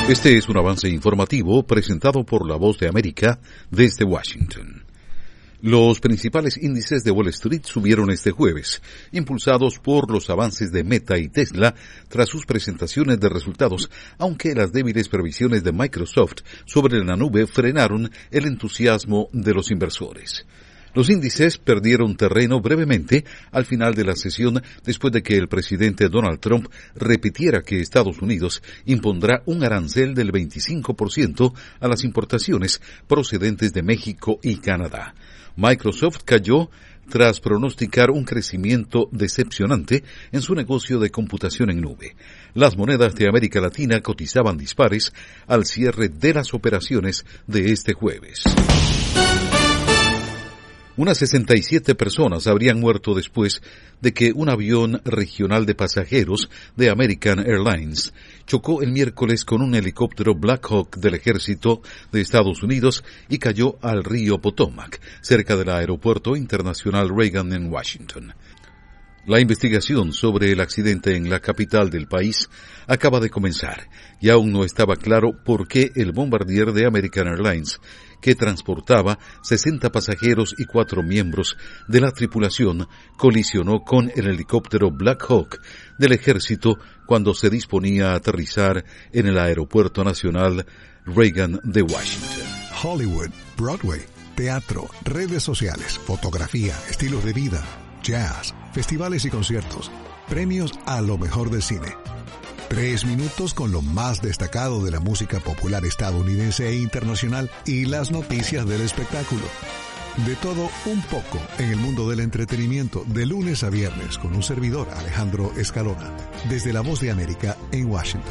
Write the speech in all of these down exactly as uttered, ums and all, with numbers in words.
Este es un avance informativo presentado por La Voz de América desde Washington. Los principales índices de Wall Street subieron este jueves, impulsados por los avances de Meta y Tesla tras sus presentaciones de resultados, aunque las débiles previsiones de Microsoft sobre la nube frenaron el entusiasmo de los inversores. Los índices perdieron terreno brevemente al final de la sesión después de que el presidente Donald Trump repitiera que Estados Unidos impondrá un arancel del veinticinco por ciento a las importaciones procedentes de México y Canadá. Microsoft cayó tras pronosticar un crecimiento decepcionante en su negocio de computación en nube. Las monedas de América Latina cotizaban dispares al cierre de las operaciones de este jueves. Unas sesenta y siete personas habrían muerto después de que un avión regional de pasajeros de American Airlines chocó el miércoles con un helicóptero Black Hawk del ejército de Estados Unidos y cayó al río Potomac, cerca del aeropuerto internacional Reagan en Washington. La investigación sobre el accidente en la capital del país acaba de comenzar y aún no estaba claro por qué el bombardier de American Airlines, que transportaba sesenta pasajeros y cuatro miembros de la tripulación, colisionó con el helicóptero Black Hawk del ejército cuando se disponía a aterrizar en el aeropuerto nacional Reagan de Washington. Hollywood, Broadway, teatro, redes sociales, fotografía, estilos de vida, jazz, festivales y conciertos, premios a lo mejor del cine. Tres minutos con lo más destacado de la música popular estadounidense e internacional y las noticias del espectáculo. De todo un poco en el mundo del entretenimiento, de lunes a viernes, con un servidor, Alejandro Escalona, desde La Voz de América en Washington.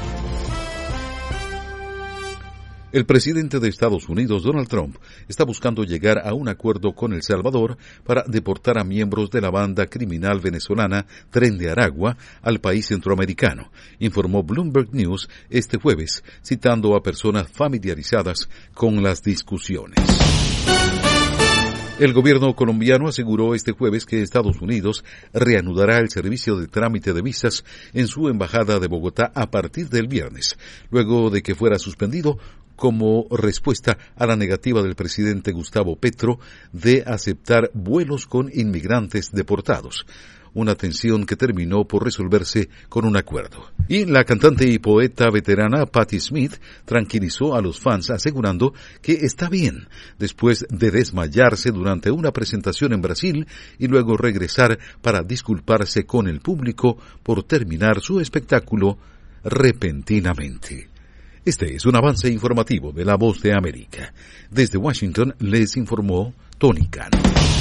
El presidente de Estados Unidos, Donald Trump, está buscando llegar a un acuerdo con El Salvador para deportar a miembros de la banda criminal venezolana Tren de Aragua al país centroamericano, informó Bloomberg News este jueves, citando a personas familiarizadas con las discusiones. El gobierno colombiano aseguró este jueves que Estados Unidos reanudará el servicio de trámite de visas en su embajada de Bogotá a partir del viernes, luego de que fuera suspendido como respuesta a la negativa del presidente Gustavo Petro de aceptar vuelos con inmigrantes deportados. Una tensión que terminó por resolverse con un acuerdo. Y la cantante y poeta veterana Patti Smith tranquilizó a los fans asegurando que está bien después de desmayarse durante una presentación en Brasil y luego regresar para disculparse con el público por terminar su espectáculo repentinamente. Este es un avance informativo de La Voz de América. Desde Washington les informó Tony Cano.